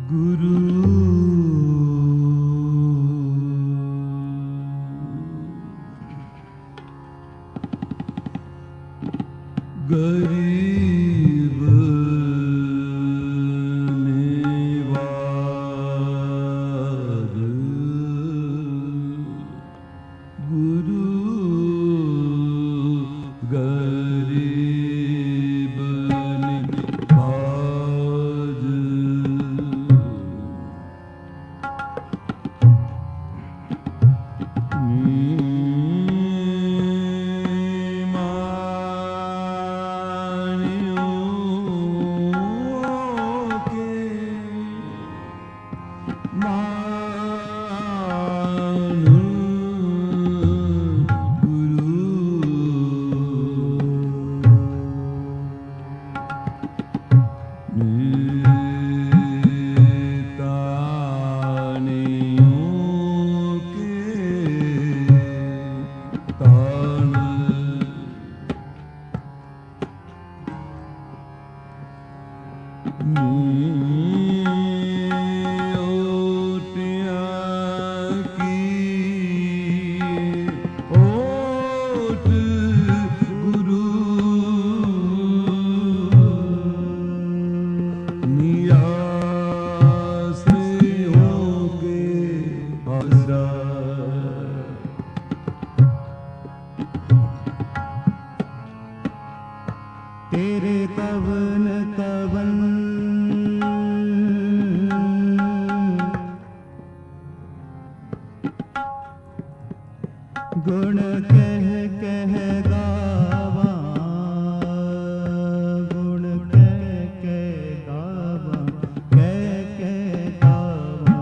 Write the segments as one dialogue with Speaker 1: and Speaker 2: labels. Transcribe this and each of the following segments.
Speaker 1: गुरु गरीब निवार गुरु गरीब निवार तेरे कवन कवन गुण कह कह गावा गुण कह कह गावा कह कह गावा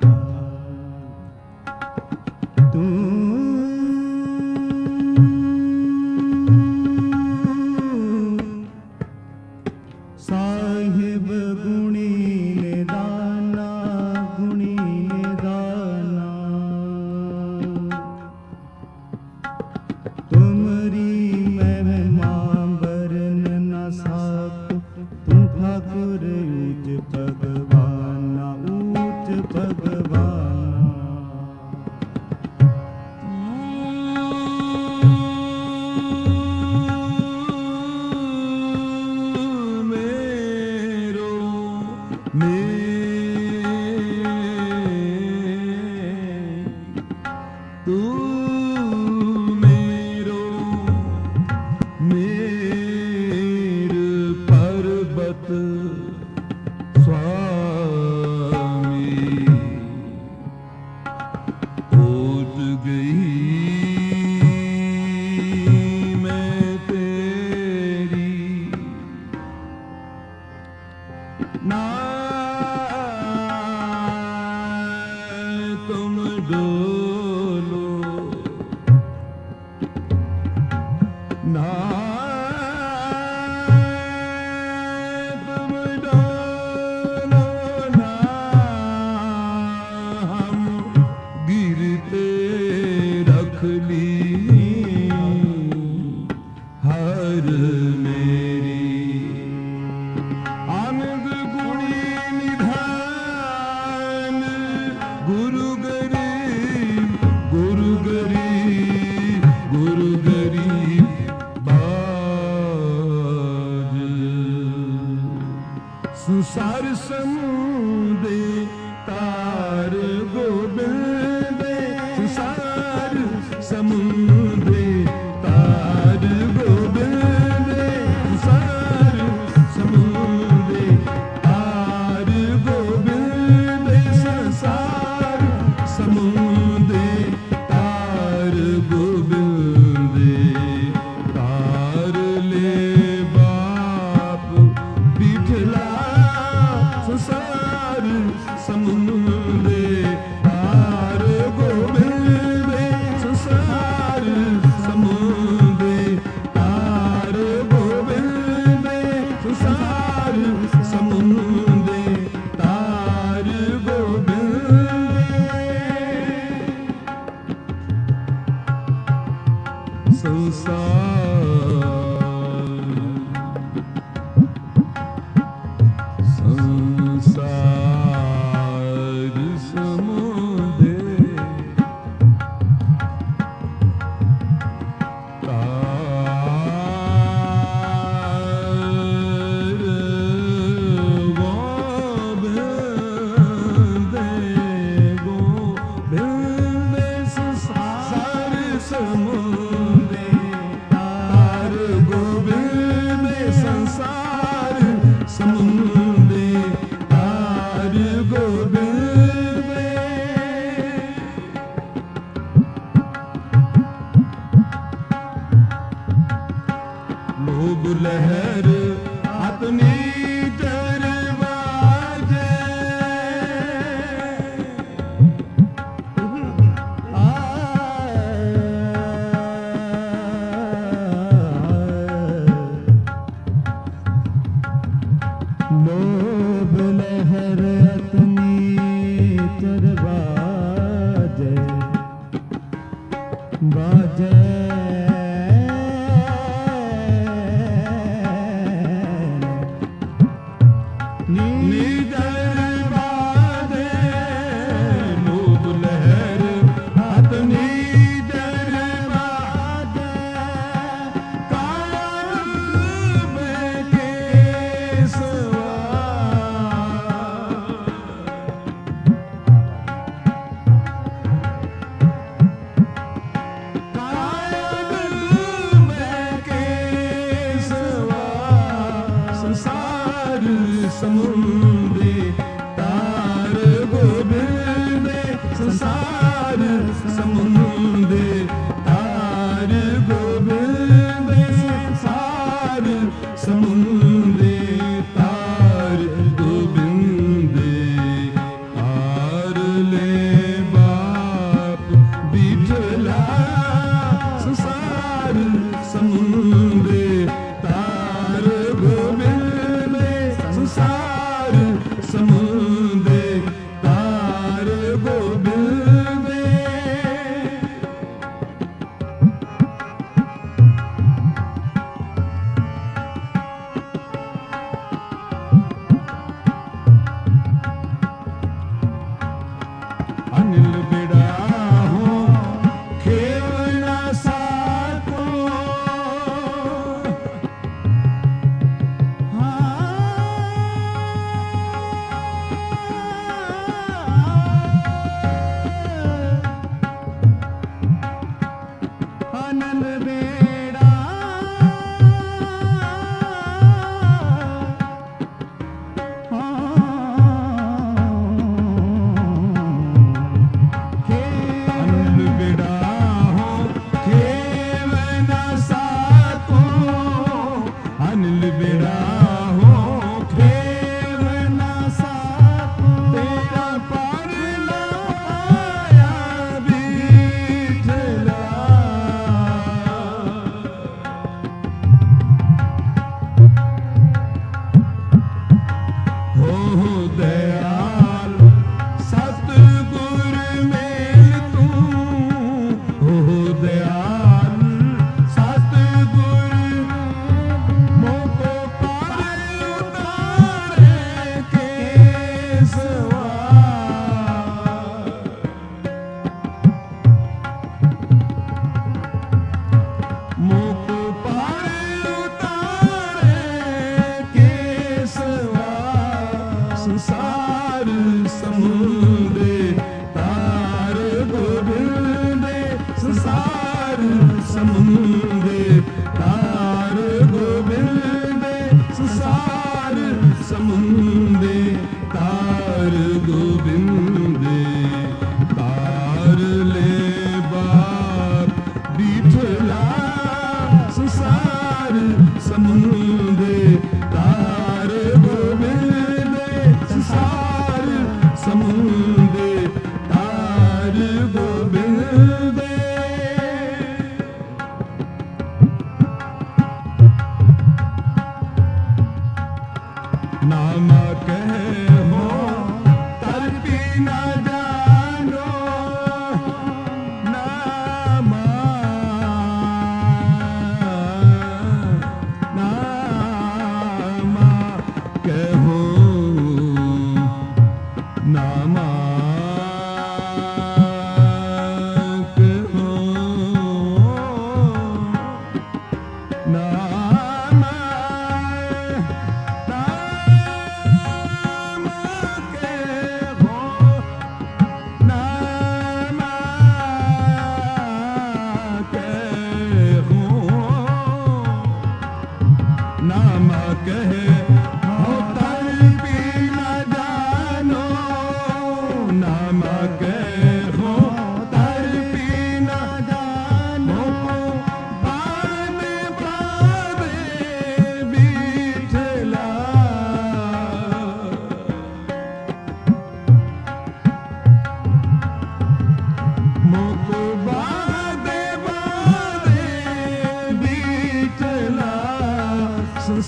Speaker 1: तू साहिब गुणी निदाना गुणी निदाना तुमरी महिमा बरन न साको तुम ठाकुर ऊंच भगवाना ऊंच भगवाना तू मेरो मेर पर्वत स्वामी उठ गई मैं तेरी ना तुम डोलो ना तुम डोलो ना हम गिरते रख ली हर मेरी आनंद गुणी निधान गुरु गरीब गुरु गरीब गुरु गरीब बाज संसार समुदे तार गोबिंदे संसार समुदे तार गोबिंदे संसार समुदे तार गोबिंदे संसार समुदे तार गोबिंदे तार ले बाप बिठला संसार समुदे तार गोबिंदे संसार समुदे तार गोबिंदे संसार समुदे तार गोबिंदे संसार संसार लहर अपनी दरवाजे
Speaker 2: लोभ लहर अपनी दरवाजे बाजे
Speaker 1: समुंदे तार गोबिंदे संसार समुंदे तार गोबिंदे संसार समुंदे तार गोबिंदे आर ले बाप बिठला संसार समुंदे तार गोबिंदे संसार समुंदे तार गोबिंदे अनिल बिड़ा हो खेवना साको
Speaker 2: अनल बेड़ा
Speaker 1: अनिल बिड़ा हो खेवना साको अनिल बिड़ा हो खेवना साको तेरा पार ना आया बिठला हो दयाल सतगुर मेल तू हो दयाल सतगुर मोको पार उतारे केसवा मोको पार उतारे केसवा संसार समुंदे तार गोबिंदे संसार समुंदे तार गोबिंदे संसार समुंदे तार गोबिंदे तार ले बाप बिठला संसार समुंदे तार गोबिंदे संसार समुंदे तार गोबिंदे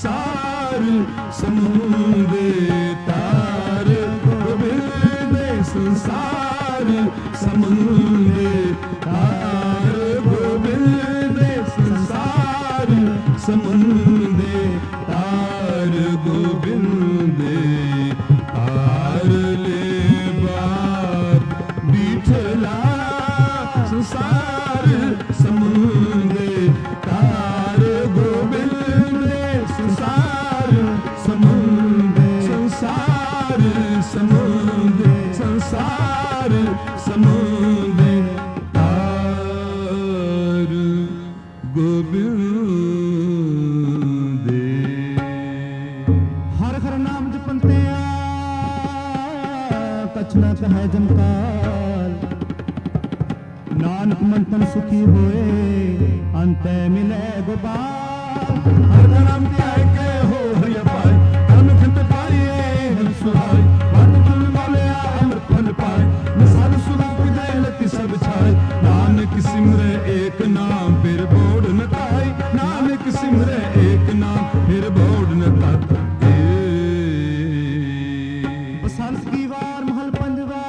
Speaker 1: संसार समुंदे तार गोबिंद संसार समुंदे तार गोबिंद संसार समुंदे तार गोबिंद तार ले बाप बिठला संसार समुंदे तार गोबिंद संसार समुंदे संसार समुंदे संसार समुंदे तार गोबिंद।
Speaker 2: हर हर नाम जपनते कछ न कहे जमकाल नानक मन तन सुखी होए अंत मिले गोपाल।
Speaker 1: हर नाम त्याग के हो हरिया पाए तन खंत पाइए हर सुहाय बात तुम बोले अमृत फल पाए मिसाल स्वरूप जयलति सब छाए नानक सिमरे एक नाम फिर बोड़ न ताई नानक सिमरे एक नाम फिर बोड़ न ताई।
Speaker 2: बसंत की वार महल पंजवा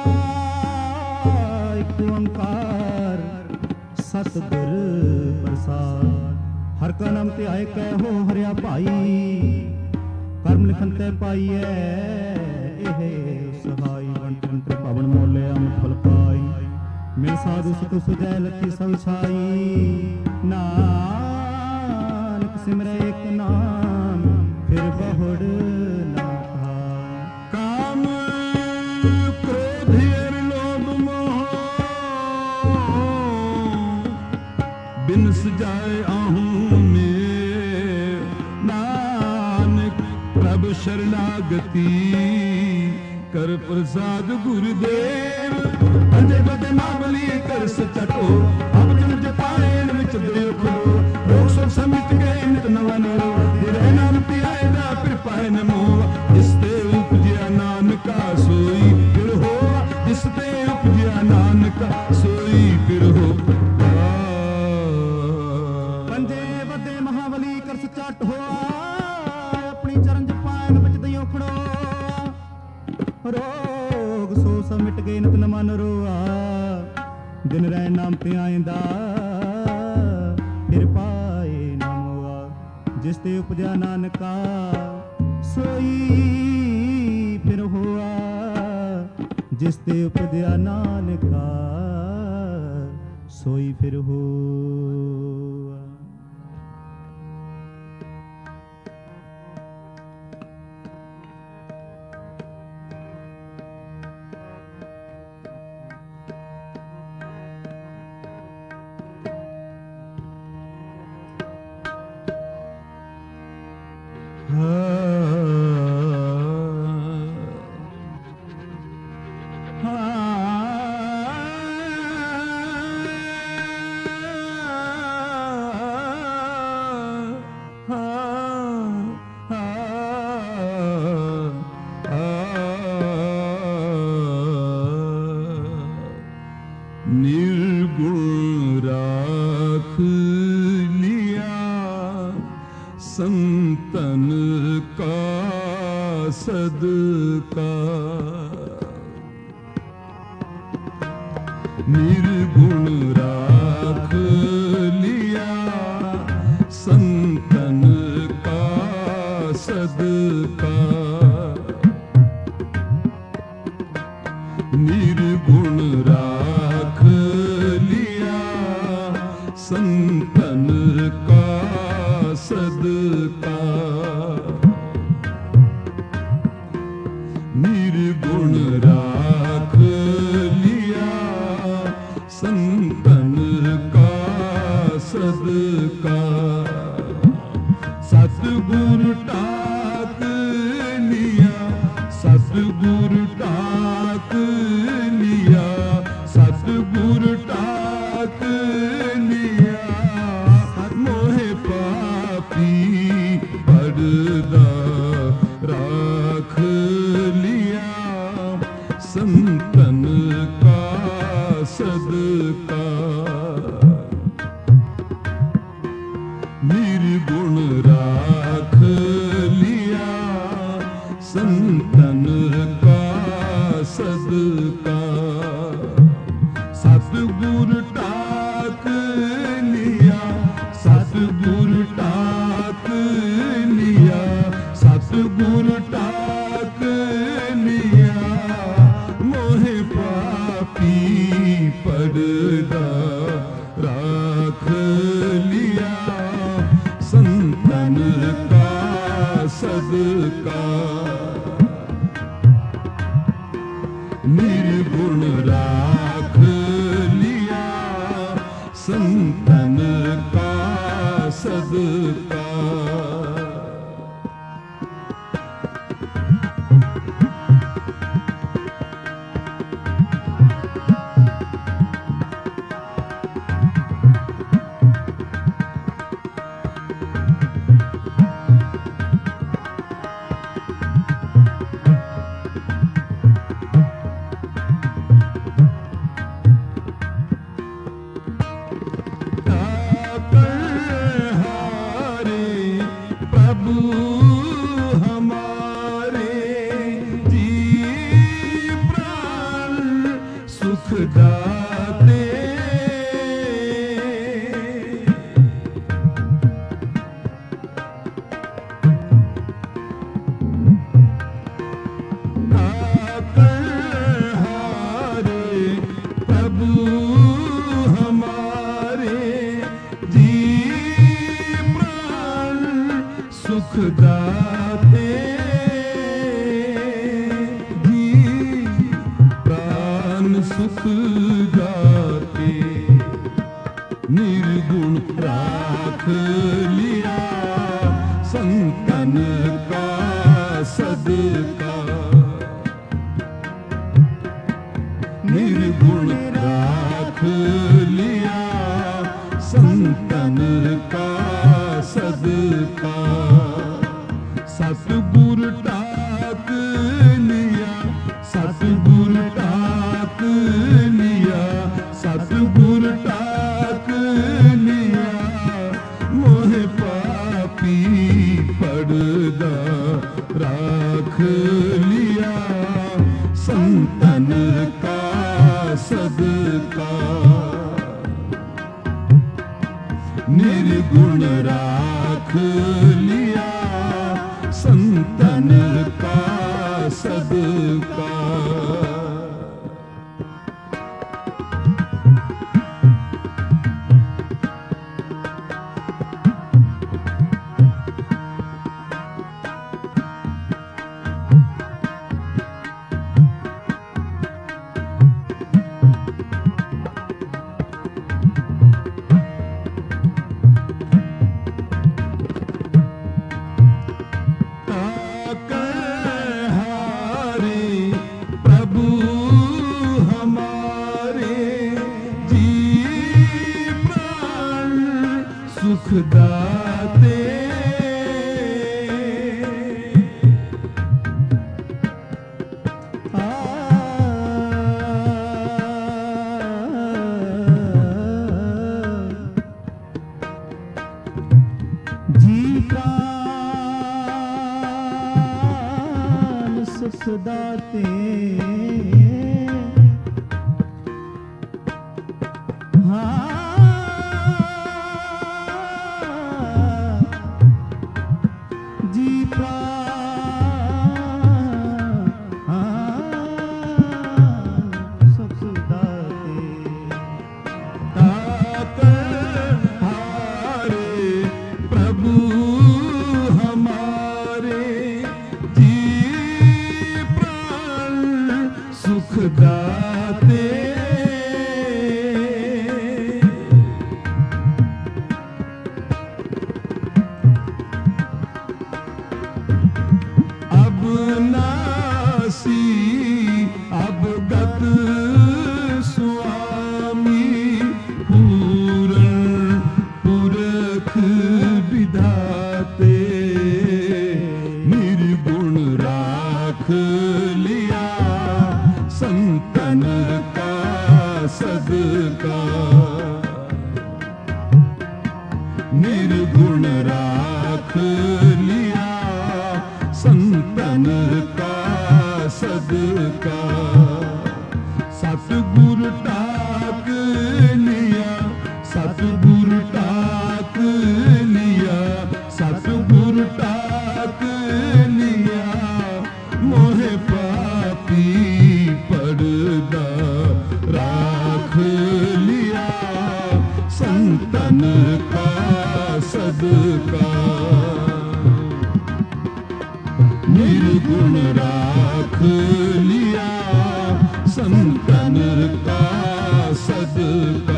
Speaker 2: एक ओंकार सतगुर प्रसाद। हर का नाम ते आए कै हो हरिया भाई कर्म लिखन ते पाइए एहे सहाय वंट वंट पवन मोले अमृत फल पाई मेरे साधु सुख सुजय लती सब छाई नानक सिमरे एक नाम फिर बहुड़ ना था।
Speaker 1: काम क्रोध और लोभ मोह बिन सजाए आहूं में नानक प्रभु शरणागति कर प्रसाद गुरुदेव पंजे बदे मामली कर सचटो अब जन जपाएन विच देव खड़ो रोग सब समिट गए नित नवा नरो तेरे नाम ते आएगा फिर पाए न मोह जिसते उपजिया नानका सोई फिर हो जिसते उपजिया नानका सोई फिर हो।
Speaker 2: पंजे बदे महाबली कर सचाट हो अपनी चरण जपाएन विच दइयो खड़ो रोग सो सब मिट गए नित नवा नरो दिन रह नाम ते आएंदा फिर पाए नाम हुआ जिसते उपजा नानका सोई फिर हुआ जिसते उपजा नानका सोई फिर हुआ।
Speaker 1: निर्गुण राख लिया संतन का सदका निर्गुण राख लिया संतन का सदका निर्गुण राख लिया संतन का सदका निर्गुण राख लिया संतन का सदका सतगुरु टाक लिया सतगुरु टाक लिया सतगुरु टाक लिया मोहे पापी पर्दा राख लिया संतन का सदका निर्गुण राख सतगुर टाक लिया, सतगुर टाक लिया, मोहे पापी पड़दा राख लिया, संतन का सदका निर्गुण राख लिया, संतन का सदका। सुख दाते जी, प्राण सुख दाते, निर्गुण राख लिया, संतन का सदका। निर्गुण राख लिया, संतन का सदका। सतगुर टाक लिया, सतगुर टाक लिया, सतगुर टाक लिया, मोहे पापी पड़दा राख लिया, संतन का सदका। निर्गुण राख लिया, संतन का सदका। सुख दाते
Speaker 2: जी प्राण सुख दाते,
Speaker 1: सुख दाते अब नासी अब गत स्वामी पूरण पुरख विधाते, निर्गुण राख लिया, संतन का सदका। निर्गुण राख लिया, संतन का सदका। सतगुर टाक लिया, सतगुर टाक सदका। निर्गुण राख लिया संतन का सदका।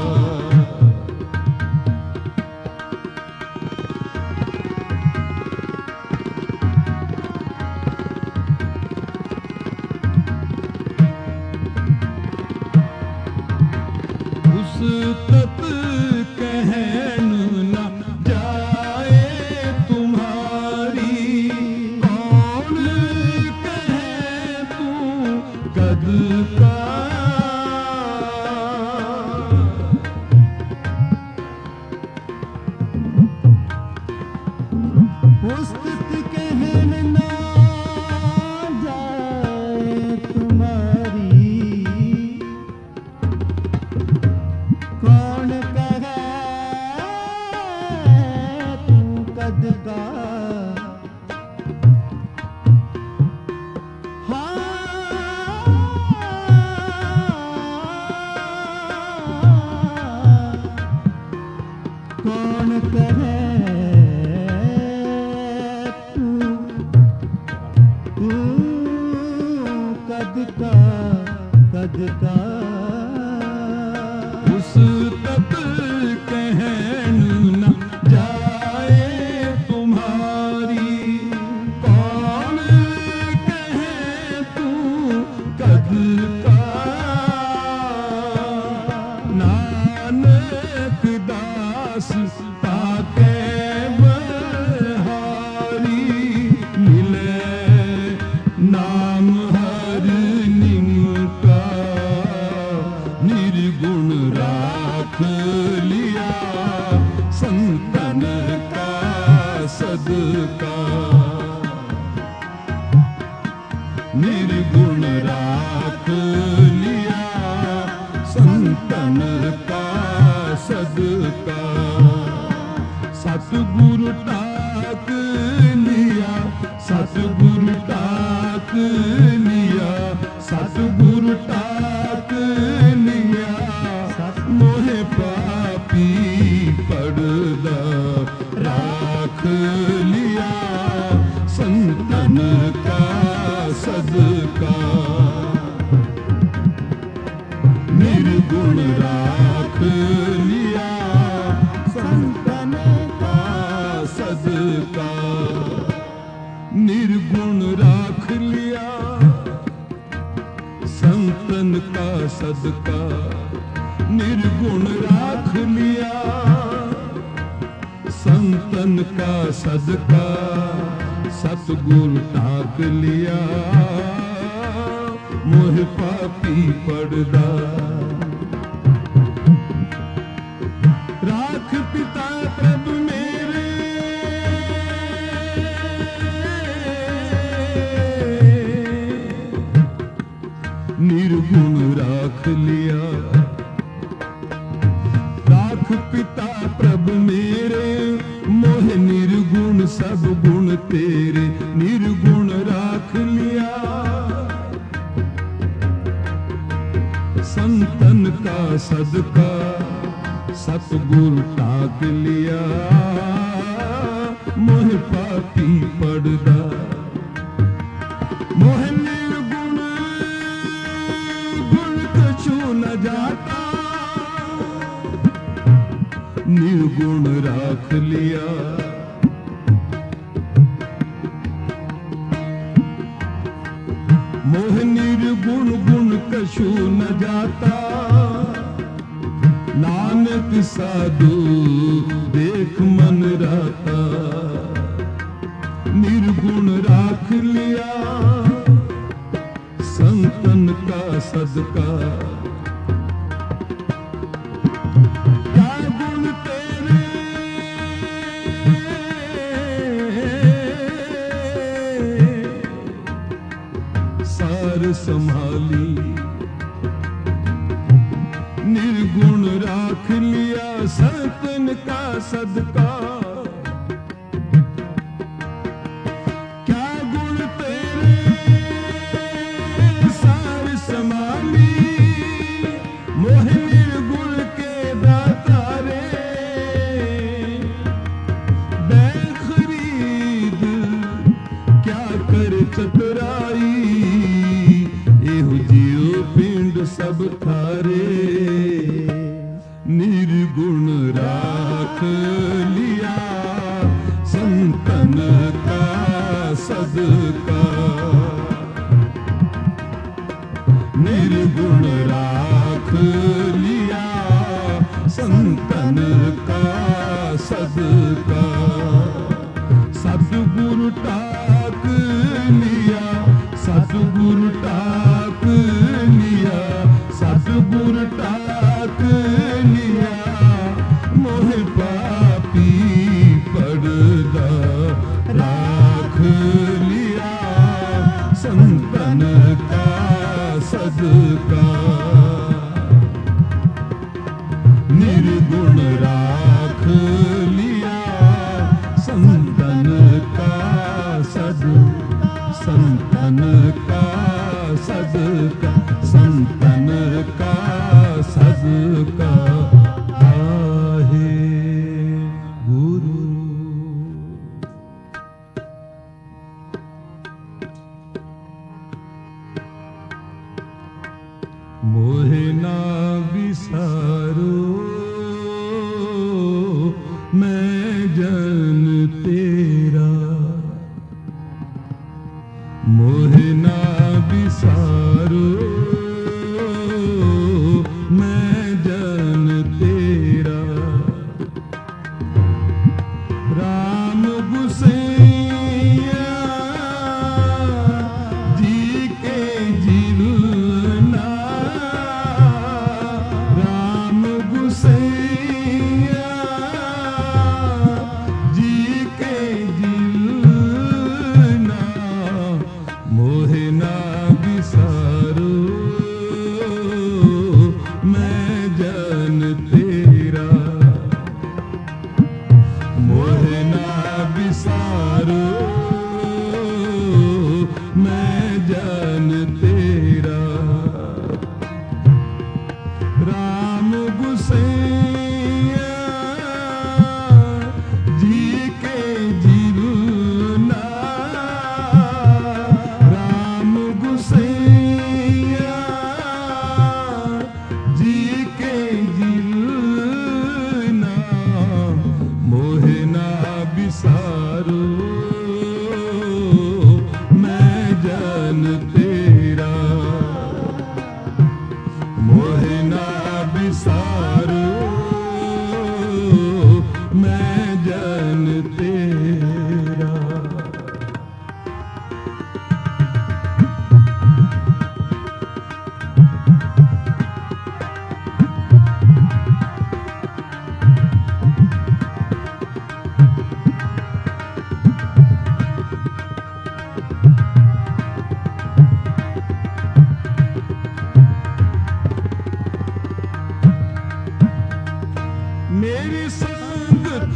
Speaker 1: तत कहन न जाए तुम्हारी, कौन कहे तू कद का।
Speaker 2: पुस्तक कहन न जाए तुम्हारी, कौन कहे तू कद का। कौन कहे तू कद का, कद का।
Speaker 1: उस तक कहन न जाए तुम्हारी, कौन कहे तू कद का। नानक दास ताके बहारी, मिले नाम हर निम का। निर्गुण राख लिया संतन का सदका। निर्गुण राख लिया संतन का सदका। सतगुरु टाक लिया, सतगुरु टाक लिया, सतगुरु टाक लिया। मोहे पापी पड़दा राख लिया संतन का सदका। निर्गुण राख लिया संतन का सदका। निर्गुण राख लिया संतन का सदका। निर्गुण राख लिया संतन का सदका। सतगुरु टाक लिया मोह पापी पड़दा। राख पिता प्रभु मेरे, निर्गुण राख लिया। राख पिता प्रभु मेरे, मोह निर्गुण सब गुण तेरे। निर्गुण राख लिया संतन का सदका। सतगुरु टाक लिया मोह पापी पड़दा। मोह निर्गुण गुण कछु न जाता। निर्गुण राख लिया मोह निर्गुण गुण कछु न जाता। नानक साधु देख मन राता। निर्गुण राख लिया संतन का सदका। क्या गुण तेरे सार संभाली। निर्गुण राख लिया संतन का सदका। क्या गुण तेरे सार संभाली। मोह निर्गुण के दाता रे। चतुराई एहो जियो पिंड सब थारे निर्गुण राख लिया संतन का सदका निर्गुण राख लिया संतन का सदका सतगुरु टाक लिया सतगुरु टाक लिया सतगुरु टाक लिया मोह पापी पड़दा राख लिया संतन का सदका निर्गुण राख लिया संतन का सदका संतन का सदका संतन का सदका आहे गुरु। मोहे ना विसारो मैं जन तेरा मोहे ना विसारो मैं जन तेरा राम गुसैया जी के जीवना राम गुसैया जी के जीवना मोहे ना विसारो मैं जन तेरा मोहे ना विसारो मैं जन तेरा राम गुसैया जी के जीवना राम गुसैया जी के जीवना मोहे ना विसारो मैं जन तेरा मोहे ना विसारो मैं जन तेरा। मेरी संगत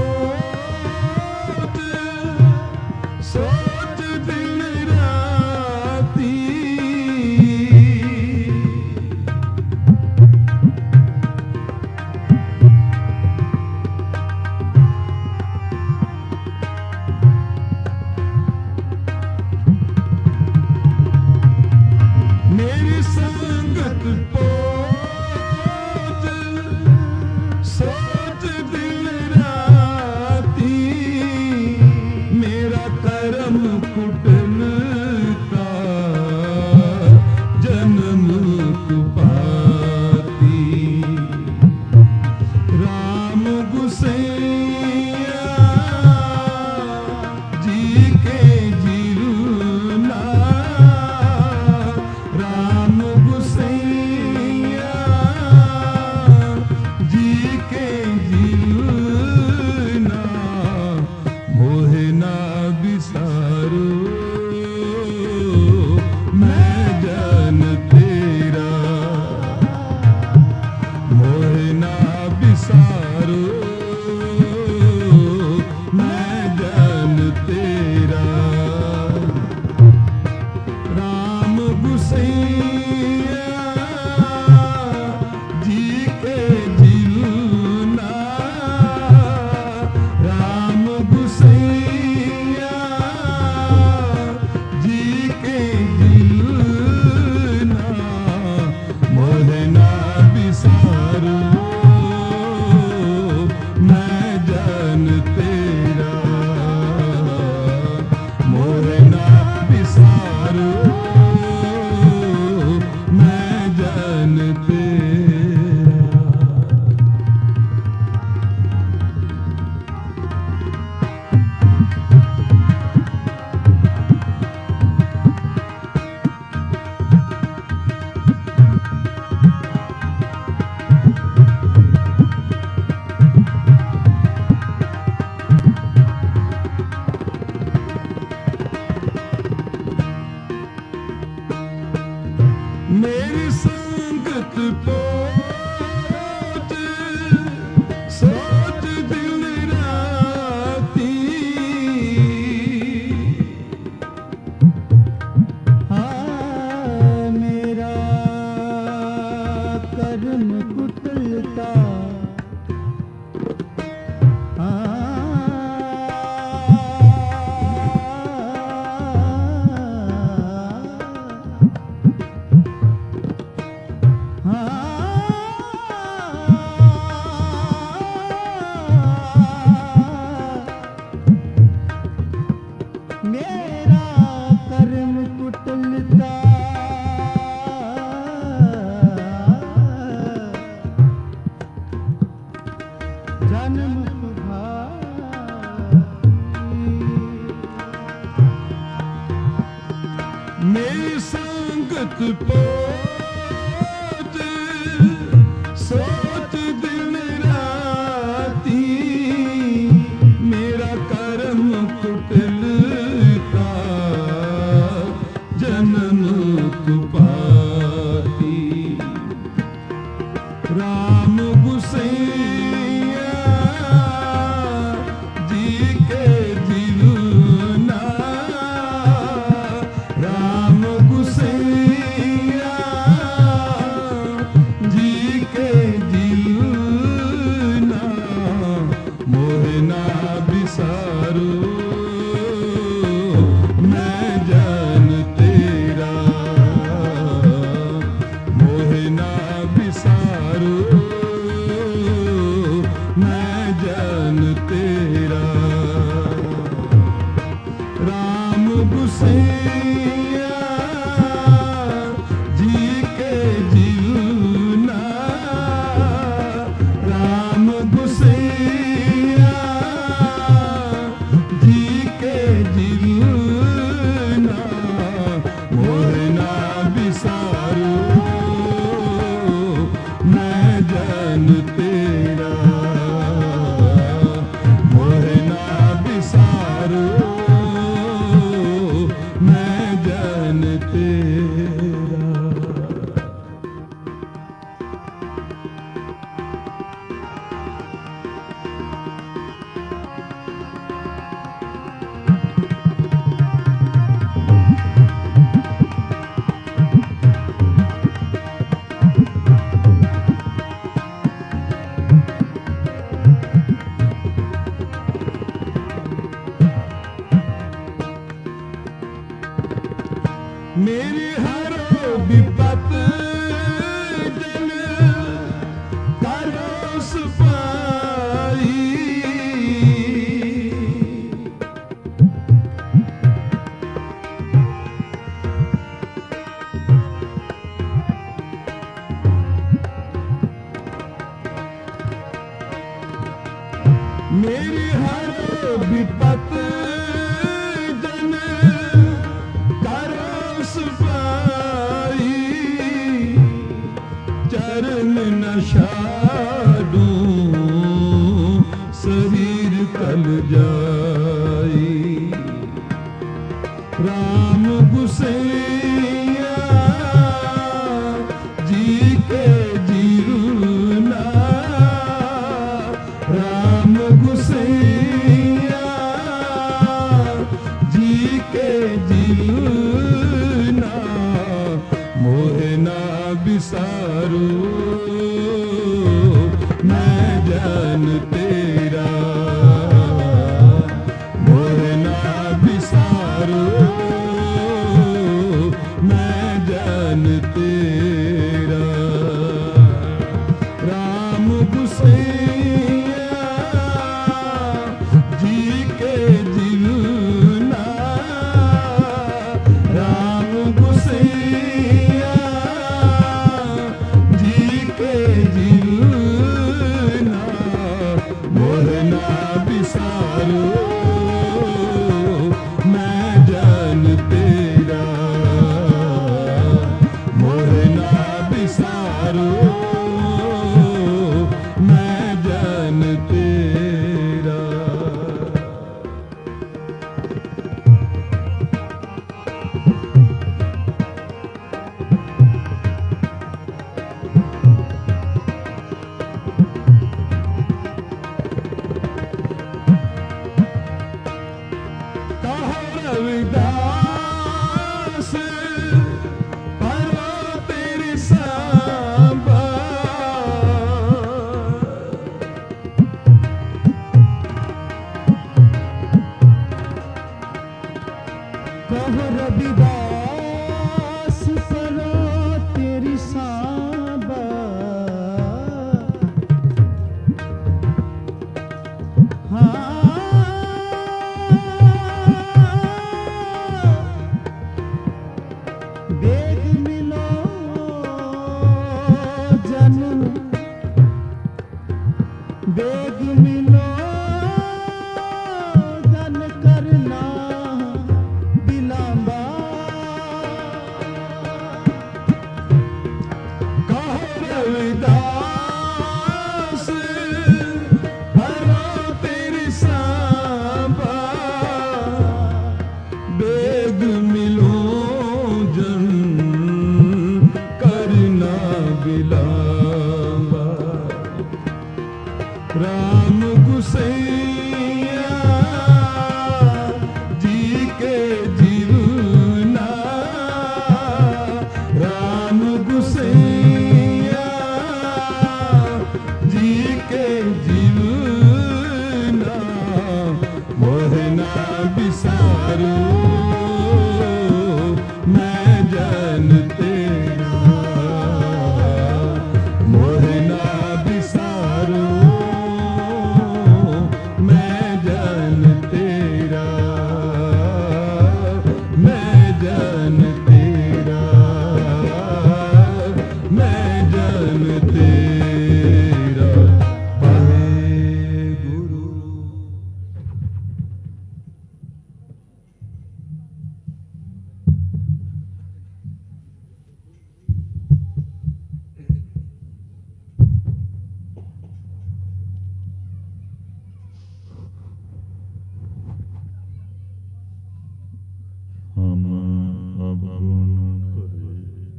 Speaker 1: पोत सोच दिन राती मेरी संगत पोत सोच दिन राती मेरा करम कुटन का जन्म कुपाती राम गुसैया जी के जीवना राम गुसैया जी के जीवना मोहे ना विसारो मैं जन तेरा मोहे ना विसारो जन तेरा मोहे ना बिसारो मैं जन तेरा। मेरी संगत पोच सोच दिन राती
Speaker 2: मेरा कर्म कुटिलता मेरा कर्म कुटिलता जन्म
Speaker 1: मेरी संगत पोच सोच दिन राती मेरा कर्म कुटिलता जन्म कुपाती राम गुसैया जी के जीवना राम गुसैया जी के जीवना मोहे ना बिसारो मैं जन तेरा मोहे ना बिसारो मैं जन तेरा। राम गुसैया जी के जीवना राम गुसैया जी के जीवना मोहे ना बिसारो मैं जन तेरा मोहे ना बिसारो मैं जन तेरा। मेरी हरो विपत जन करो सफाई मेरी हरो विपत जन करो सफाई चरण न छाडूं शरीर कल जाई राम गुसैया जी के जीवना राम गुसैया जी के जीवना मोहे ना बिसारो मैं जन तेरा मोहे ਵਿਸਾਰੋ ਮੈਂ ਜਨ ਤੇਰਾ ਮੋਹ ਨਾ ਵਿਸਾਰੋ ਮੈਂ ਜਨ ਤੇਰਾ। ਰਵਿਦਾਸ ਪਰੋ ਤੇਰੀ ਸਾਂਭਾ
Speaker 2: ਕਹੋ ਰਵਿਦਾਸ ਪਰੋ ਤੇਰੀ ਸਾਂਭਾ ਵੇਗ ਮਿਲੋ ਜਨ ਵੇਗ ਮਿਲੋ ਜਨ ਕਰਨਾ ਬਿਲਾਂਬਾ
Speaker 1: ਕਹੋ ਰਵਿਦਾਸ ਪਰੋ ਤੇਰੀ ਸਾਂਭਾ ਬੇਗ ਮਿਲੋ ਜਨ ਕਰਨਾ ਬਿਲਾਂਬਾ। ਰਾਮ ਗੁਸਈਆ ਜੀ ਕੇ ਜੀਵਨਾ ਰਾਮ ਗੁਸਈਆ ਜੀ ਕੇ ਜੀਵਨਾ ਮੋਹ ਨਾ ਵਿਸਾਰੋ ਮੈਂ ਜਨ ਤੇਰਾ ਮੋਹ ਨਾ ਵਿਸਾਰੋ ਮੈਂ ਜਨ ਤੇਰਾ ਮੈਂ ਜਨ ਤੇਰਾ ਮੈਂ ਜਨ ਤੇਰਾ। ਵਾਹਿਗੁਰੂ।
Speaker 3: ਹਮ ਅਵਗੁਣ ਭਰੇ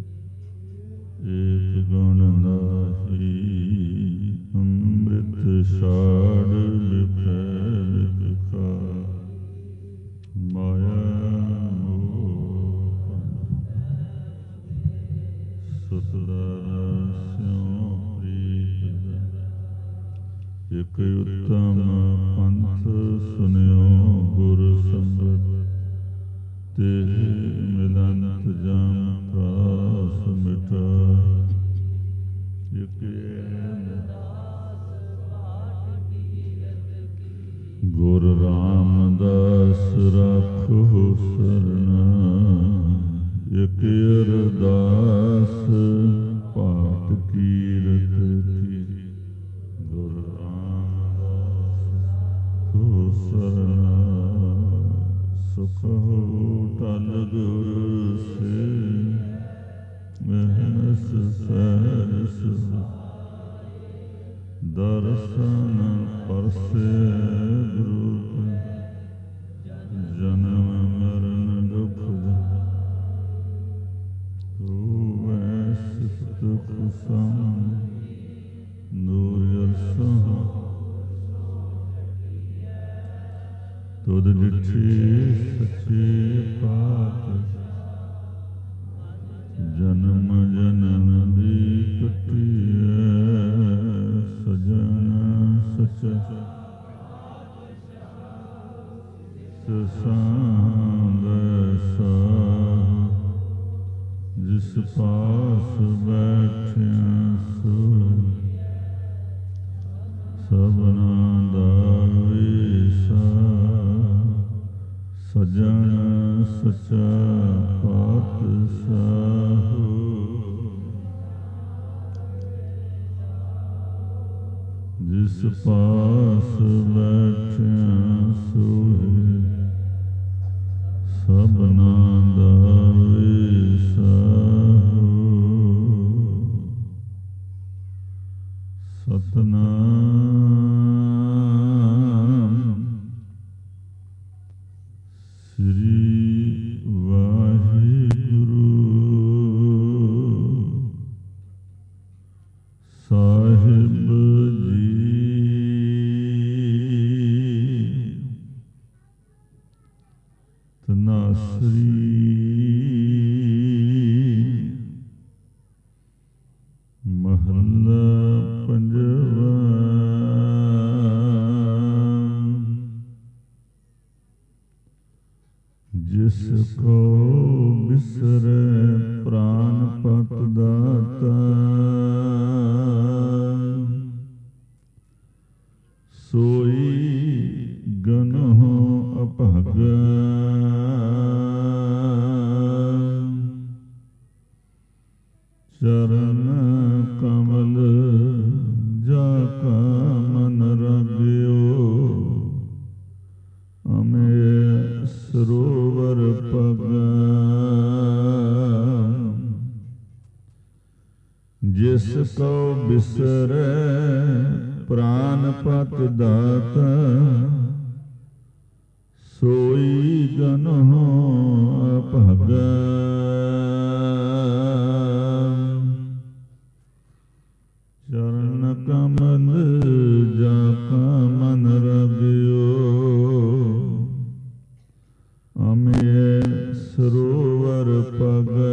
Speaker 3: ਏਕ ਗੁਣ ਨਾਹੀ ਅੰਮ੍ਰਿਤ ਛਾੜ ਵਿਪੈ ਵਿਖਾ ਮਾਇਆ ਮੋਹ ਸਤਿਦਾਸਿਓ ਪ੍ਰੀਤ ਇਕ ਉਤਮ ਪੰਥ ਸੁਨਿਓ ਗੁਰ ਸੰਗਤ ਤੇ ਮਿਲੰਤ ਜਮ ਪ੍ਰਾਸ ਮਿਟਾ ਗੁਰ ਰਾਮਦਾਸ ਰਾਖੋ ਸਰਨਾ ਇਕ ਅਰਦਾਸ ਪਾਠ ਕੀਰਤ ਕੀ ਗੁਰ ਰਾਮਦਾਸ ਕੋ ਸਰਨਾ ਸੁਖ ਟਲ ਗੁਰ ਸੇ ਮਹਸ ਸਹਿਸ ਦਰਸ਼ਨ ਪਰਸੇ ਗੁਰੂ ਜਨਮ ਮਰਨ ਦੁਖ ਹੋਵੇ ਸਿਫਤ ਕੁਸਮ ਨੂਰ ਅਰਸ਼ਾਂ ਤੁਧ ਡਿਠੀ ਸੱਚੇ ਪਾਤ ਜਨਮ ਜਨਮ ਦੀ ਕਟਿਐ ਸਜਣ ਸੱਚਾ ਸਸਾਂਗ ਸਾ ਜਿਸ ਪਾਸ ਬੈਠਿਆ ਸੋ ਸਭਨਾ ਦਾ ਵਿਸਾ ਸਜਣ ਸੱਚਾ ਪਾਤਸ਼ਾਹ ਜਿਸ ਜਿਸ ਪਾਸ ਬੈਠਿਆ ਸੋਹੇ ਸਭਨਾ ਦਾ ਵਿਸਾਹੋ। ਸਤਨਾਮ ਸ੍ਰੀ ਵਾਹਿਗੁਰੂ ਸਾਹਿਬ ਜੀ। ਤਨਾਸਰੀ ਮਹੱਲਾ ਪੰਜਵਾ। ਜਿਸ ਕੋ ਬਿਸਰੈ ਪ੍ਰਾਨ ਪਤ ਦਾਤਾ ਸੋਈ ਗਨਹੁ ਅਭਾਗਾ। ਚਰਨ ਕਮਲ ਜਾ ਕਾ ਮਨ ਰਗਿਓ ਅਮੇ ਸਰੋਵਰ ਪਗਾ। ਜਿਸ ਕੋ ਬਿਸਰੈ ਪ੍ਰਾਨ ਪਤ ਦਾਤਾ ਸੋਈ ਗਨਹੁ ਅਭਾਗਾ। ਚਰਨ ਕਮਲ ਜਾ ਕਾ ਮਨ ਰਗਿਓ ਅਮੇ ਸਰੋਵਰ ਪਗਾ।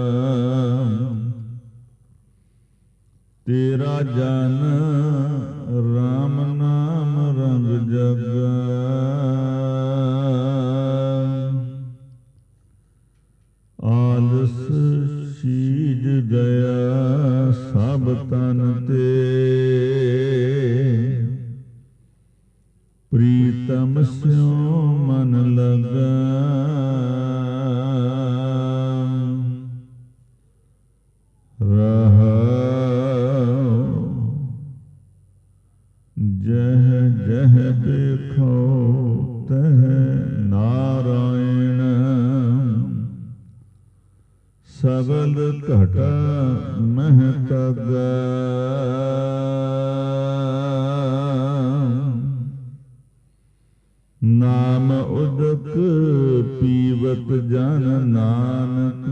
Speaker 3: ਤੇਰਾ ਜਨ ਰਾਮ ਨਾਮ ਰੰਗ ਜਗਾ। ਆਲਸ ਸੀਜ ਗਿਆ ਸਭ ਤਨ ਤੇ ਪ੍ਰੀਤਮ ਸਿਉ ਮਨ ਲਗਾ। ਜਹ ਜਹ ਦੇਖੋ ਤਹ ਨਾਰਾਇਣ ਸਗਲ ਘਟ ਮਹਿ ਤਗਾ। ਨਾਮ ਉਦਕ ਪੀਵਤ ਜਨ ਨਾਨਕ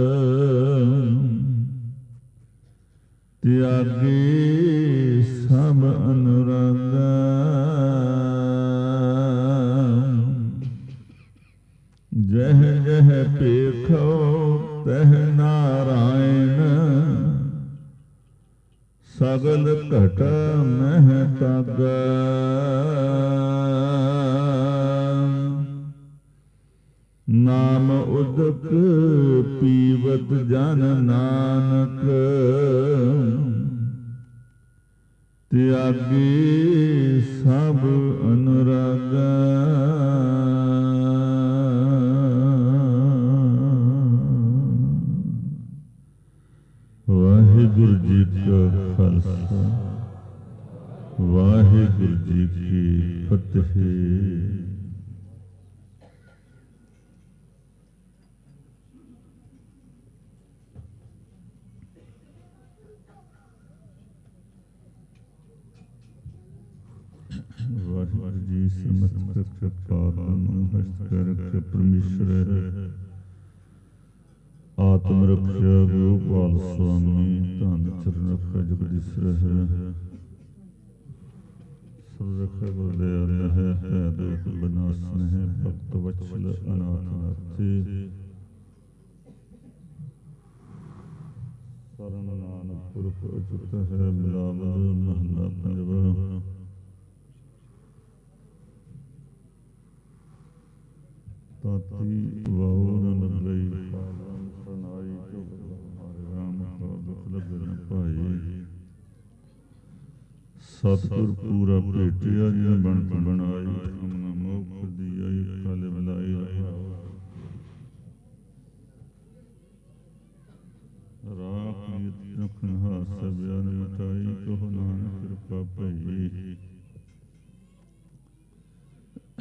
Speaker 3: ਤਿਆਗੀ ਸਭ ਅਨੁਰਾਗਾ। ਜਹ ਜਹ ਪੇਖੋ ਤਹ ਨਾਰਾਇਣ ਸਗਲ ਘਟ ਮਹਿ ਤਗਾ। ਨਾਮ ਉਦਕ ਪੀਵਤ ਜਨ ਨਾਨਕ ਤਿਆਗੀ ਸਭ ਅਨੁਰਾਗਾ। ਵਾਹਿਗੁਰੂ ਜੀ ਕਾ ਖਾਲਸਾ ਵਾਹਿਗੁਰੂ ਜੀ ਕੀ ਫਤਿਹ। ਵਾਹਿਗੁਰੂ ਜੀ ਸਮਸਤ ਕਿਰਪਾਲ ਨੂੰ ਹਸਤ ਕਰ ਰੱਖਿਆ ਪਰਮੇਸ਼ਰ ਹੈ। ਆਤਮ ਰੱਖਿਆ ਗੋਪਾਲ ਸੁਆਮੀ ਧੰਨ ਚਰਨ ਰੱਖਿਆ ਜਗਦੀਸ਼ਰ ਹੈ। ਸਭ ਰੱਖਿਆ ਗੁਰਦਿਆਲ ਹੈ ਦੁਖ ਬਨਾਸਨ ਹੈ ਭਗਤ ਵਚਲ ਅਨਾਥ ਨਾਥੀ। ਸਰਨ ਨਾਨਕ ਪੁਰਖ ਅਚੁੱਤ ਹੈ ਬਿਲਾਵਲ ਮਹੱਲਾ ਪੰਜਵਾ। ਤਾਤੀ ਵਾਉ ਨ ਗਈ ਪਾਲਨ ਪ੍ਰਣਾਈ ਚੁਗ ਰਾਮ ਕਾ ਦੁਖ ਲਗਨ ਭਾਈ। ਸਤਿਗੁਰ ਪੂਰਾ ਭੇਟਿਆ ਜਿਨ ਬਣਤ ਬਣਾਈ ਅਮਨ ਮੋਖ ਦੀਆਈ ਕਲ ਬਲਾਈ। ਰਾਖ ਨੀਤ ਰਖਨ ਹਾਸ ਬਿਆਨ ਮਿਟਾਈ ਕਹੋ ਨਾਨਕ ਕਿਰਪਾ ਭਈ।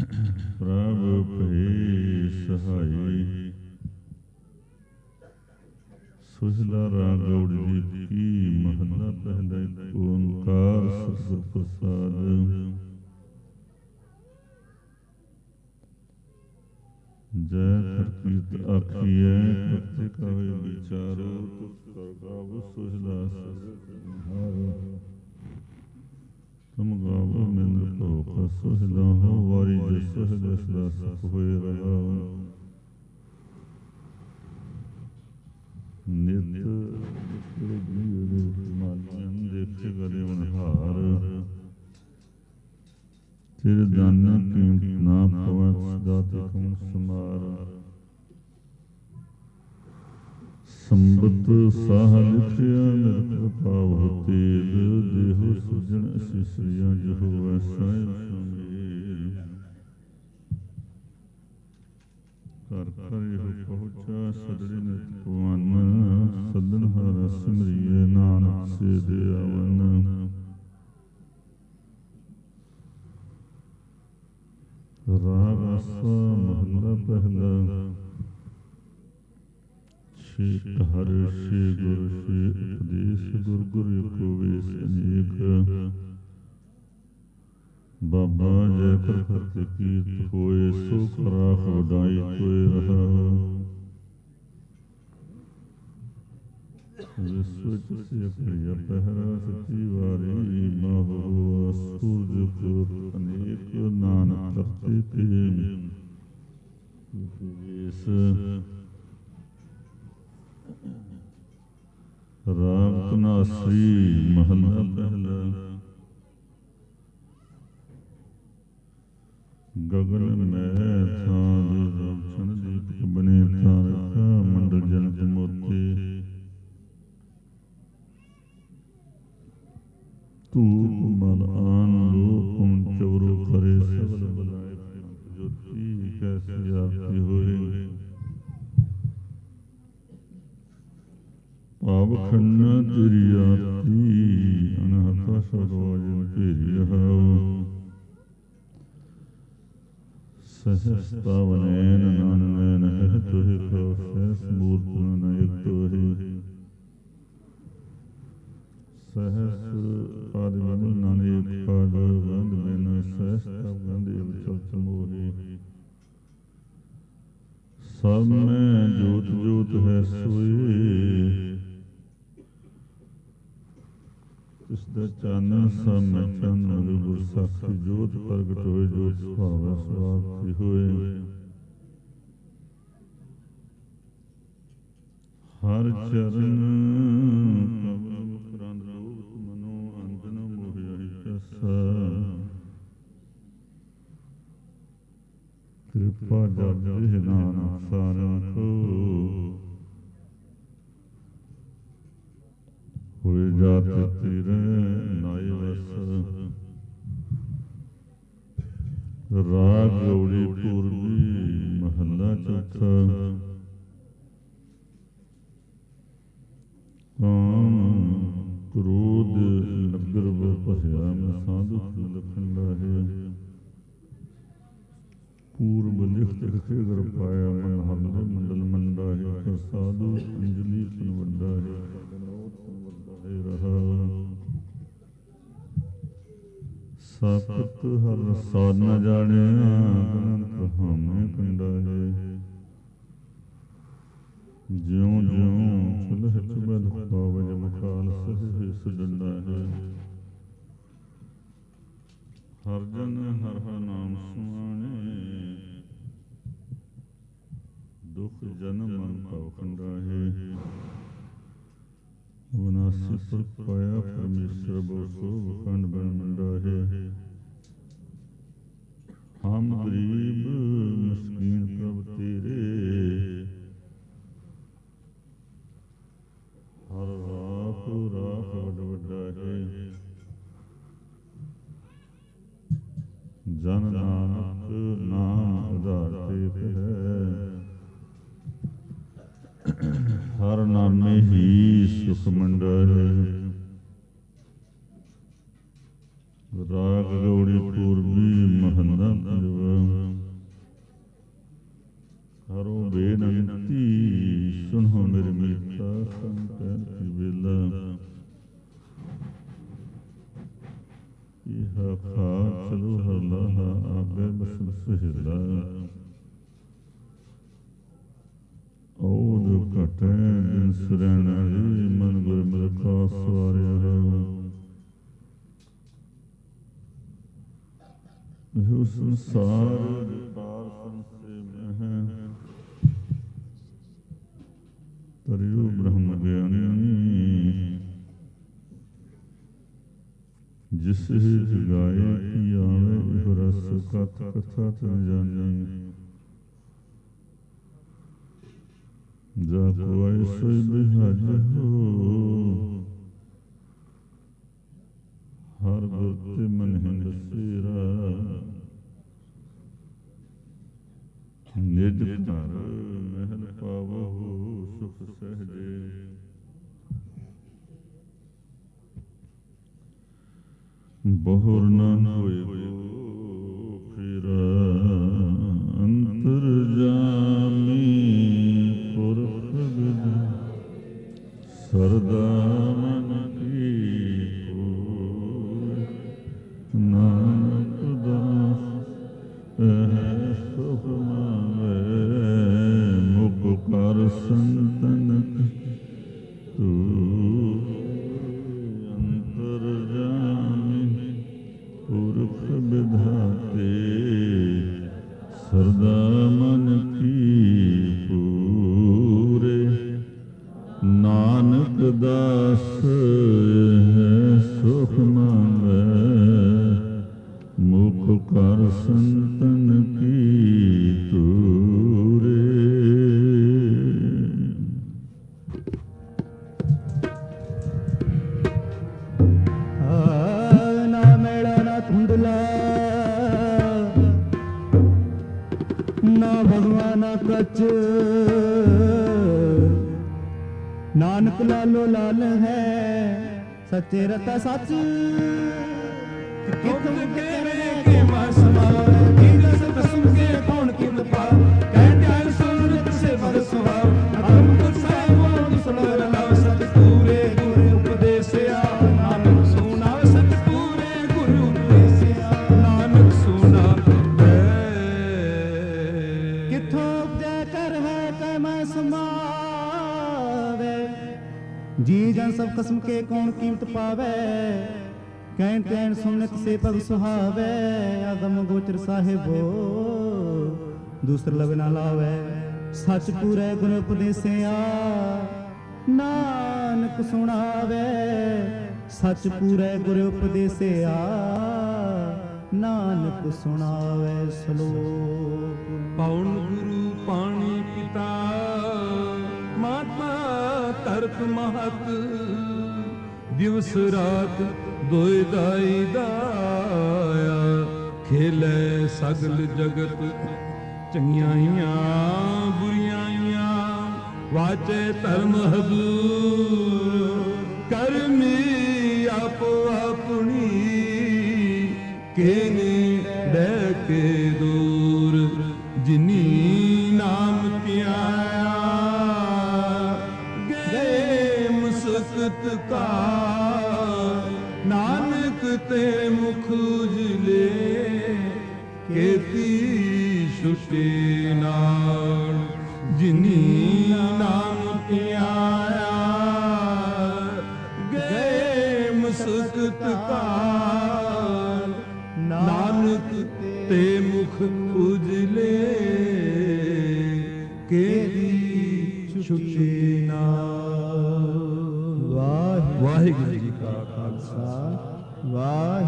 Speaker 3: ਪ੍ਰਭ ਭਈ ਸਹਾਈ ਸੁਹਿਲਾ ਰਾਗ ਗੌੜੀ ਕੀ ਮਹੱਲਾ ਪਹਿਲਾ ਓੰਕਾਰ ਸਤਿਗੁਰ ਪ੍ਰਸਾਦ। ਜੈ ਕਰਕੀਰਤ ਆਖੀਐ ਕਰਤੇ ਕਾਵੇ ਵਿਚਾਰੋ ਤੁਸ ਕਰ ਗਾਵੋ ਸੁਹਿਲਾ ਤੁਮ ਗਾਵੋ ਮਿੰਦ ਭੋਖ ਸੁਹਿਲਾ ਹੋ ਵਾਰੀ ਜਿ ਸੁਹਿਲਾ ਸਦਾ ਸੁਖ ਹੋਏ ਰਹਾ। ਨਿਤ ਮਾਨਿਅਨ ਦੇਖੇ ਗਲੇ ਵਨਹਾਰ ਤੇਰੇ ਦਾਨਾ ਕੀਮਤ ਨਾ ਪਵੈ ਸਦਾ ਤੇ ਕਉ ਸਮਾਰ। ਸੰਬਤ ਸਾਹ ਲਿਖਿਆ ਨਿਰਭਉ ਭਾਵ ਤੇਲ ਦੇਹੁ ਸੁਜਣ ਅਸਿਸਰੀਆ ਜੋ ਹੋਵੈ ਸਾਹਿਬ ਸੁਮੇਲ। ਘਰ ਘਰ ਇਹੋ ਪਹੁੰਚਾ ਸਦੜੀ ਨਿਤ ਭਵਨ ਸਦਨ ਹਰ ਸਿਮਰਿਐ ਨਾਨਕ ਸੇ ਦੇ ਆਵਨ। ਰਾਗ ਆਸਾ ਮਹੱਲਾ ਪਹਿਲਾ ਛੇ ਹਰਿ ਛੇ ਗੁਰ ਛੇ ਉਪਦੇਸ਼ ਗੁਰ ਗੁਰ ਏਕੋ ਵੇਸ ਅਨੇਕ। ਬਾਬਾ ਜੈ ਕਰ ਕਰਤੇ ਕੀਰਤ ਹੋਏ ਸੋ ਕਰਾਖ ਵਡਾਈ ਕੋਇ ਰਹਾ। ਵਿਸਵ ਚ ਕਰਿਆ ਪਹਿਰਾ ਸੱਚੀ ਵਾਰੀ ਮਾਹੋ ਸੂਰਜ ਪੁਰ ਅਨੇਕ ਨਾਨਕ ਤਖਤੇ ਤੇ ਇਸ ਰਾਗ ਧਨਾਸਰੀ ਮਹੱਲਾ ਪਹਿਲਾ। ਗਗਨ ਮੈਂ ਥਾਂ ਰੋਸ਼ਨ ਦੀਪਕ ਬਨੇ ਤਾਰਕਾ ਮੰਡਲ ਜਨਤ ਮੋਤੇ। ਧੂਪ ਮਲ ਆਨ ਲੋਕੁਮ ਚਵਰੋ ਕਰੇ ਸਬਦ ਬਲਾਏ ਜੋਤੀ ਕੈਸੀ ਆਰਤੀ ਹੋਏ। ਭਾਵ ਖੰਨਾ ਤੇਰੀ ਆਰਤੀ ਅਨਹਤਾ ਸਰੋਜਨ ਭੇਰੀ ਹਾਉ। ਸਹਸ ਪਾਵਨੈਨ ਨਾਨੈਨ ਹੈ ਤੋਹਿ ਕੋ ਸਹਸ ਮੂਰਤ ਨ ਇਕ ਤੋਹਿ। ਸਹਸ ਪਾਦ ਬੰਦ ਨਾਨਕ ਪਾਦ ਬੰਦ ਬਿਨ ਸਹਸ ਤਬ ਬੰਦ ਇਵ ਚਲ ਮੋਹਿ। ਸਭ ਮੈਂ ਜੋਤ ਜੋਤ ਹੈ ਸੋਏ ਤਿਸਦਾ ਚਾਨਣ ਸਭ ਮੈਂ ਚਾਨਣ ਗੁਰ ਸਾਖੀ ਜੋਤ ਪ੍ਰਗਟ ਹੋਏ ਜੋਤ ਸੁਭਾਵੈ ਸਵਾਰਥੀ ਹੋਏ। ਹਰ ਚਰਨ ਕਿਰਪਾ ਜਪ ਜਿਹ ਨਾਨਕ ਸਾਰਿਆਂ ਕੋ ਹੋਏ ਜਾਤ ਤੇਰੇ ਨਾਇ ਵਸ। ਰਾਗ ਗੌੜੀ ਪੂਰਬੀ ਮਹੱਲਾ ਚੌਥਾ। ਕਾਮ ਕ੍ਰੋਧ ਨਗਰ ਵਸਿਆ ਮੈਂ ਸਾਧੂ ਲਖੰਡਾ ਹੈ। ਪੂਰਬ ਲਿਖਤ ਲਿਖੇ ਗਰ ਪਾਇਆ ਮਨ ਹਰਦੇ ਮੰਡਲ ਮੰਡਾ ਹੈ। ਸਾਧੂ ਅੰਜਲੀ ਪਨ ਵੱਡਾ ਹੈ ਰਹਾ। ਸਾਖਤ ਹਰ ਸਾਧ ਨ ਜਾਣਿਆ ਗਨੰਤ ਹਾਮੇ ਕੰਡਾ ਹੈ। ਜਿਉ ਜਿਉ ਚਲਹਿ ਚੁਬੈ ਦੁਖ ਪਾਵੈ ਜਮ ਕਾਲ ਸਹਿ ਸਡੰਡਾ ਹੈ। ਹਰ ਜਨ ਹਰ ਹਰ ਨਾਮ ਸੁਆਣੇ ਦੁਖ ਜਨਮ ਮਨ ਭਉ ਖੰਡਾ ਹੈ। ਵਿਨਾਸੀ ਪਰ ਪਾਇਆ ਪਰਮੇਸ਼ਰ ਬਹੁ ਸੋਭ ਖੰਡ ਬਨ ਮੰਡਾ ਹੈ। ਹਮ ਗਰੀਬ ਮਸਕੀਨ ਪ੍ਰਭ ਤੇਰੇ ਹਰ ਰਾਖ ਰਾਖ ਵੱਡ ਵੱਡਾ ਹੈ। ਜਨ ਨਾਨਕ ਨਾਮ ਉਧਾਰ ਟੇਕ ਹੈ। ਹਰ ਨਾਮੇ ਹੀ ਸੁਖ ਮੰਡਾ ਹੈ। ਰਾਗ ਗੌੜੀ ਪੂਰਬੀ ਮਹੱਲਾ ਪੰਜਵਾ। ਜਿਹਾ ਖਾਰ ਚਲੋ ਹਰਲਾ ਆਗੇ ਬਸ ਸਹਿਲਾ ਔਦ ਘਟੇ ਦਿਨ ਸਰਣਾ ਜੀ ਮਨ ਗੁਰ ਮਿਲ ਕਾ ਸਵਾਰਿਆ ਇਹ ਸੰਸਾਰ ਦੇ ਪਾਰ ਸੰਸੇ ਮਹਿ ਤਰਿਉ ਬ੍ਰਹਮ ਗਿਆਨੀ ਜਿਸ ਜਗਾਏ ਕੀ ਆਵੇ ਇਹ ਰਸ ਕਥ ਕਥਾ ਤਨ ਜਾਣੀ ਜਾ ਕੋਈ ਸੋਈ ਬਿਹਜ ਹੋ ਹਰ ਗੁਰ ਤੇ ਮਨ ਹਿੰਦ ਸੀਰਾ ਨਿਜ ਘਰ ਮਹਿਲ ਪਾਵੋ ਸੁਖ ਸਹਜੇ ਬਹੁਰ ਨਾ ਹੋਏ ਗੋ ਫੇਰਾ ਅੰਤਰ ਜਾਮੀ ਪੁਰਖ ਵਿਦ ਸਰਦਾ ਮਨ ਕੀ ਪੂਰ ਨਾਨਕ ਦਾਸ ਇਹ ਸੁਖ ਮਾਵੇ ਮੁਖ ਕਰ ਸੰਤਨ ਤੂ ਅੰਤਰ ਜਾਮੀ ਪੁਰਖ ਵਿਧਾਤੇ ਸਰਦਾ ਮਨ ਕੀ ਪੂਰੇ ਨਾਨਕ ਦਾਸ ਹੈ ਸੁਖ ਮੰਗੈ ਮੁਖ ਕਰ ਸੰਤਨ ਕੀ ਤੂਰੇ
Speaker 2: ਨਾ ਮੇਲਾ ਨਾ ਧੁੰਦਲਾ ਨਾ ਭਗਵਾਨ ਕਚ ਨਾਨਕ ਲਾਲੋ ਲਾਲ ਹੈ ਸੱਚੇ ਰਤਾ ਸੱਚ
Speaker 1: ਕਿਤਮ ਕੇਰੇ ਕੇ ਮਸਮਾ ਕੀਰਤ ਕਸਮ ਕੇ ਕੌਣ ਕਿਤ ਪਾ ਕਹਿ ਧਿਆਨ ਸੁਨ ਰਿਤ ਸੇ ਭਰ ਸੁਹਾਵ ਅਗਮ ਕੁਲ ਸਾਹਿਬ ਸੁਣਰ ਲਵ ਸਤ ਪੂਰੇ ਗੁਰ ਉਪਦੇਸਿਆ ਨਾਨਕ ਸੁਣਾ ਸਤ ਪੂਰੇ ਗੁਰ ਉਪਦੇਸਿਆ ਨਾਨਕ ਸੁਣਾ
Speaker 2: ਕਿਥੋਂ ਉਪਜੈ ਕਰ ਹੈ ਕੈ ਮੈਂ ਸਮਾਵੇ ਜੀ ਜਨ ਸਭ ਕਸਮ ਕੇ ਕੌਣ ਕੀਮਤ ਪਾਵੇ ਕਹਿਣ ਤੈਣ ਸੁਨਤ ਸੇ ਪਗ ਸੁਹਾਵੇ ਆਗਮ ਗੋਚਰ ਸਾਹਿਬੋ ਦੂਸਰ ਲਵ ਨਾ ਲਾਵੇ ਸੱਚ ਪੂਰੇ ਗੁਰ ਉਪਦੇਸਿਆ ਨਾਨਕ ਸੁਣਾਵੇ ਸੱਚ ਪੂਰੇ ਗੁਰ ਉਪਦੇਸਿਆ ਨਾਨਕ ਸੁਣਾਵੇ ਸਲੋਕ
Speaker 1: ਪੌਣ ਗੁਰੂ ਪਾਣੀ ਪਿਤਾ ਮਾਤਾ ਧਰਤ ਮਹਤ ਦਿਵਸ ਰਾਤ ਦੋਇ ਦਾਈ ਦਾਇਆ ਖੇਲੇ ਸਗਲ ਜਗਤ ਚੰਗਿਆਈਆਂ ਬੁਰੀਆਈਆਂ ਵਾਚੇ ਧਰਮ ਹਦੂਰ ਕਰਮੀ ਆਪੋ ਆਪਣੀ ਕੇਨੇ ਲੈ ਕੇ ਦੂਰ ਜਿਨੀ ਨਾਮ ਧਿਆਇਆ ਗਏ ਮੁਸਕਤ ਕਾ ਨਾਨਕ ਤੇ ਮੁਖ ਉਜਲੇ ਕੀਤੀ ਛੁਟੇ ਨਾਲ ਜਿਨੀ ਨਾਮ ਧਿਆਇਆ ਗਏ ਮੁਸਕਤ ਕਾ ਨਾਨਕ ਤੇ ਮੁਖ ਉਜਲੇ ਕੀਤੀ ਛੁਟੇ ਨਾਲ। ਵਾਹਿਗੁਰੂ ਜੀ ਕਾ ਖਾਲਸਾ ਵਾਹਿਗੁਰੂ